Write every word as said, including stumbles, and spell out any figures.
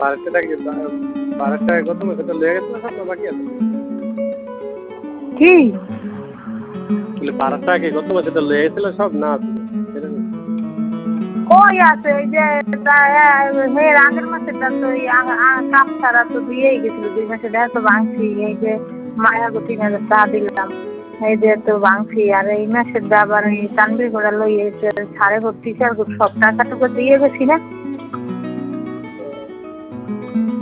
বারোশো টাকা বারোশো টাকা কত সেটা লেগে গেছিল সব না বাকি আছে কি বারোশো টাকা কি কত সেটা লেগে গেছিল সব না কই আছে এই যে এর আগের মাসে তো কাপ ছাড়া তো দিয়েই গেছিল দুই মাসে দেখা তো ভাঙছি এই যে মায়া গতি না চা দিলাম এই যে তো ভাঙছি আর এই মাসের আবার এই তানবির গোড়া লই সাড়ে ভর্তি সব টাকাটুকু দিয়ে গেছি না